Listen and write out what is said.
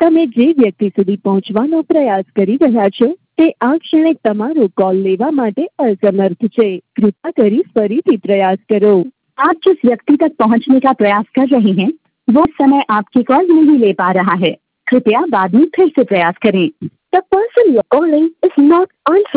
તમે જે વ્યક્તિ સુધી પહોંચવાનો પ્રયાસ કરી રહ્યા છો તે આ ક્ષણે તમારો कॉल लेवा માટે असमर्थ છે। कृपा કરી ફરીથી प्रयास करो। आप जिस व्यक्ति तक पहुंचने का प्रयास कर रहे हैं वो इस समय आपकी कॉल नहीं ले पा रहा है। कृपया बाद में फिर से प्रयास करें। The person you're calling is not answering।